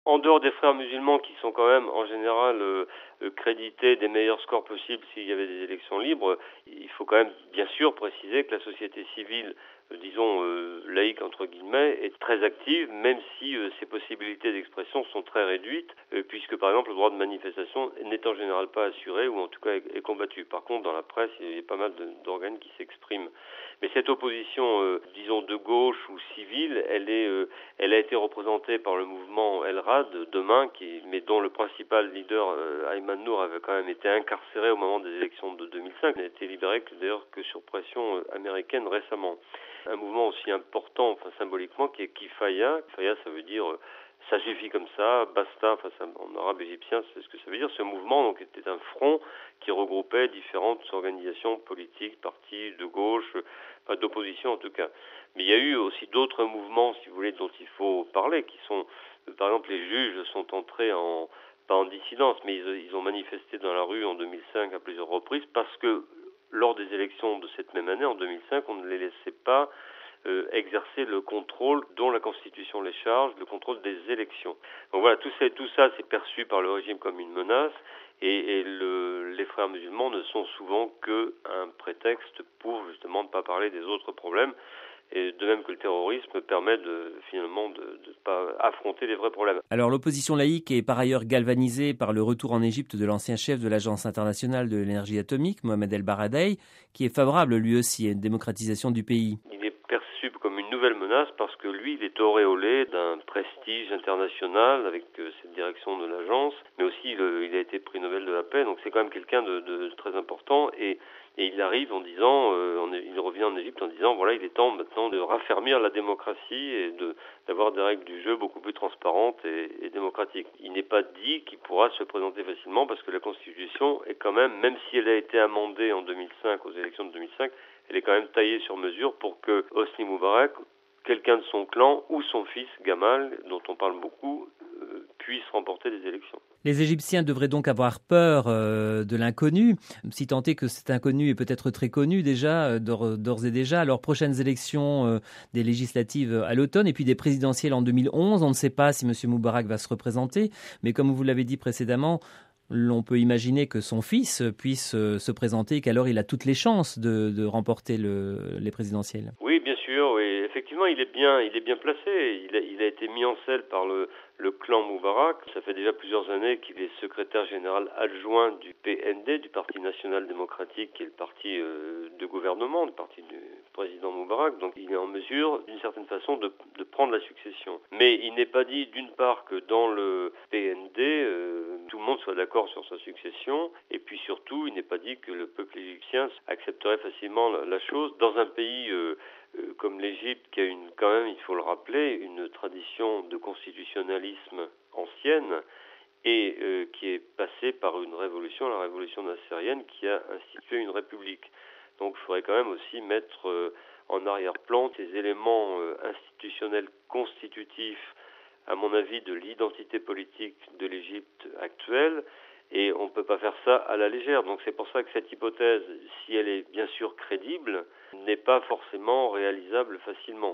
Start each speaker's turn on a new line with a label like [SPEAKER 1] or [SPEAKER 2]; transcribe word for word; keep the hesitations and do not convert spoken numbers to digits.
[SPEAKER 1] En dehors des frères musulmans qui sont quand même en général euh, euh, crédités des meilleurs scores possibles s'il y avait des élections libres, il faut quand même bien sûr préciser que la société civile, euh, disons euh, laïque entre guillemets, est très active, même si euh, ses possibilités d'expression sont très réduites, euh, puisque par exemple le droit de manifestation n'est en général pas assuré ou en tout cas est, est combattu. Par contre dans la presse il y a pas mal de, d'organes qui s'expriment. Mais cette opposition, euh, disons de gauche ou civile, elle est, euh, elle a été représentée par le mouvement El Rad demain, qui, mais dont le principal leader euh, Ayman Nour avait quand même été incarcéré au moment des élections de deux mille cinq. Il n'a été libéré que, d'ailleurs que sur pression euh, américaine récemment. Un mouvement aussi important, enfin symboliquement, qui est Kifaya. Kifaya, ça veut dire euh, ça suffit comme ça, basta, enfin ça, en arabe égyptien, c'est ce que ça veut dire. Ce mouvement donc était un front qui regroupait différentes organisations politiques, partis de gauche, enfin d'opposition en tout cas. Mais il y a eu aussi d'autres mouvements, si vous voulez, dont il faut parler, qui sont, par exemple, les juges sont entrés en, pas en dissidence, mais ils, ils ont manifesté dans la rue en deux mille cinq à plusieurs reprises parce que lors des élections de cette même année, en deux mille cinq, on ne les laissait pas euh, exercer le contrôle dont la Constitution les charge, le contrôle des élections. Donc voilà, tout ça, tout ça c'est perçu par le régime comme une menace et, et le, les frères musulmans ne sont souvent qu'un prétexte pour justement ne pas parler des autres problèmes. Et de même que le terrorisme permet de, finalement de ne pas affronter les vrais problèmes.
[SPEAKER 2] Alors l'opposition laïque est par ailleurs galvanisée par le retour en Égypte de l'ancien chef de l'Agence internationale de l'énergie atomique, Mohamed El Baradei, qui est favorable lui aussi à une démocratisation du pays.
[SPEAKER 1] Il est perçu comme une nouvelle menace parce que lui, il est auréolé d'un prestige international avec euh, cette direction de l'agence, mais aussi le, il a été prix Nobel de la paix, donc c'est quand même quelqu'un de, de très important et Et il arrive en disant, euh, on est, il revient en Égypte en disant, voilà, il est temps maintenant de raffermir la démocratie et de, d'avoir des règles du jeu beaucoup plus transparentes et, et démocratiques. Il n'est pas dit qu'il pourra se présenter facilement parce que la Constitution est quand même, même si elle a été amendée en deux mille cinq, aux élections de deux mille cinq, elle est quand même taillée sur mesure pour que Hosni Moubarak, quelqu'un de son clan ou son fils Gamal, dont on parle beaucoup, euh, puisse remporter des élections.
[SPEAKER 2] Les Égyptiens devraient donc avoir peur euh, de l'inconnu, si tant est que cet inconnu est peut-être très connu déjà, euh, d'ores, d'ores et déjà. Alors, prochaines élections euh, des législatives à l'automne et puis des présidentielles en deux mille onze. On ne sait pas si M. Moubarak va se représenter, mais comme vous l'avez dit précédemment, l'on peut imaginer que son fils puisse euh, se présenter et qu'alors il a toutes les chances de, de remporter le, les présidentielles.
[SPEAKER 1] Oui, bien sûr, oui. Effectivement, il est bien, il est bien placé. Il a, il a été mis en selle par le, le clan Moubarak. Ça fait déjà plusieurs années qu'il est secrétaire général adjoint du P N D, du Parti national démocratique, qui est le parti euh, de gouvernement, le parti du président Moubarak. Donc, il est en mesure, d'une certaine façon, de, de prendre la succession. Mais il n'est pas dit, d'une part, que dans le P N D, euh, tout le monde soit d'accord sur sa succession. Et puis surtout, il n'est pas dit que le peuple égyptien accepterait facilement la, la chose dans un pays euh, Euh, comme l'Égypte, qui a une, quand même, il faut le rappeler, une tradition de constitutionnalisme ancienne et euh, qui est passée par une révolution, la révolution nassérienne, qui a institué une république. Donc il faudrait quand même aussi mettre euh, en arrière-plan ces éléments euh, institutionnels constitutifs, à mon avis, de l'identité politique de l'Égypte actuelle. Et on ne peut pas faire ça à la légère. Donc c'est pour ça que cette hypothèse, si elle est bien sûr crédible, n'est pas forcément réalisable facilement.